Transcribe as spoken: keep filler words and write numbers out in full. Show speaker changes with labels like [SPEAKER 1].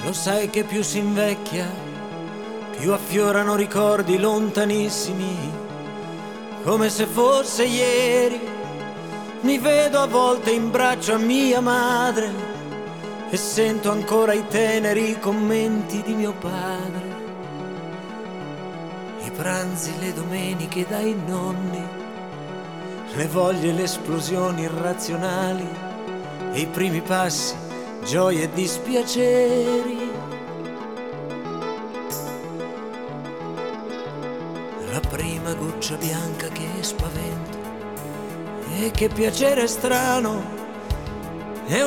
[SPEAKER 1] Lo sai che più si invecchia, più affiorano ricordi lontanissimi, come se fosse ieri. Mi vedo a volte in braccio a mia madre e sento ancora i teneri commenti di mio padre. I pranzi, le domeniche dai nonni, le voglie e le esplosioni irrazionali, e i primi passi, gioie e dispiaceri. La prima goccia bianca che spaventa, e che piacere strano